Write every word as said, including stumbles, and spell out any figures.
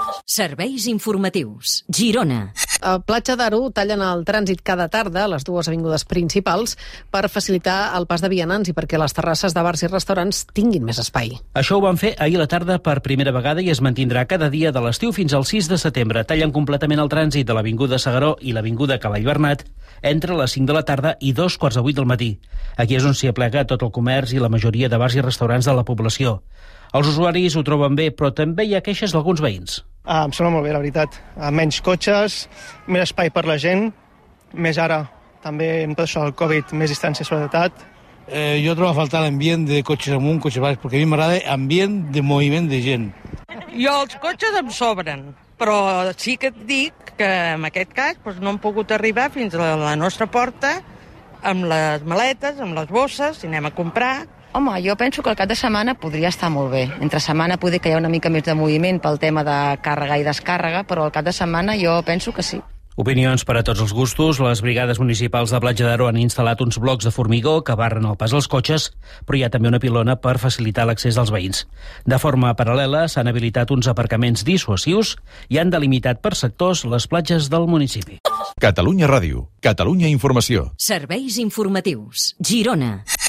Serveis informatius. Girona. A Platja d'Aro tallen el trànsit cada tarda a les dues avingudes principals per facilitar el pas de vianants i perquè les terrasses de bars i restaurants tinguin més espai. Això ho van fer ahir a la tarda per primera vegada i es mantindrà cada dia de l'estiu fins al sis de setembre. Tallen completament el trànsit de l'Avinguda S'Agaró i l'Avinguda Cavall Bernat entre les cinc de la tarda i dos quarts de vuit del matí. Aquí és on s'hi aplega tot el comerç i la majoria de bars i restaurants de la població. Els usuaris ho troben bé, però també hi ha queixes d'alguns veïns. Ah, em sembla molt bé, la veritat. Menys cotxes, més espai per la gent, més ara, també amb tot això del Covid, més distància de seguretat. Eh, jo trobo a faltar l'ambient de cotxes amunt, cotxes baix, perquè a mi m'agrada ambient de moviment de gent. Jo els cotxes em sobren, però sí que et dic que en aquest cas doncs, no hem pogut arribar fins a la nostra porta amb les maletes, amb les bosses, si anem a comprar. Home, jo penso que el cap de setmana podria estar molt bé. Entre setmana poder que hi ha una mica més de moviment pel tema de càrrega i descàrrega, però el cap de setmana jo penso que sí. Opinions per a tots els gustos. Les brigades municipals de Platja d'Aro han instal·lat uns blocs de formigó que barren el pas als cotxes, però hi ha també una pilona per facilitar l'accés dels veïns. De forma paral·lela s'han habilitat uns aparcaments dissuasius i han delimitat per sectors les platges del municipi. Catalunya Ràdio, Catalunya Informació. Serveis informatius. Girona.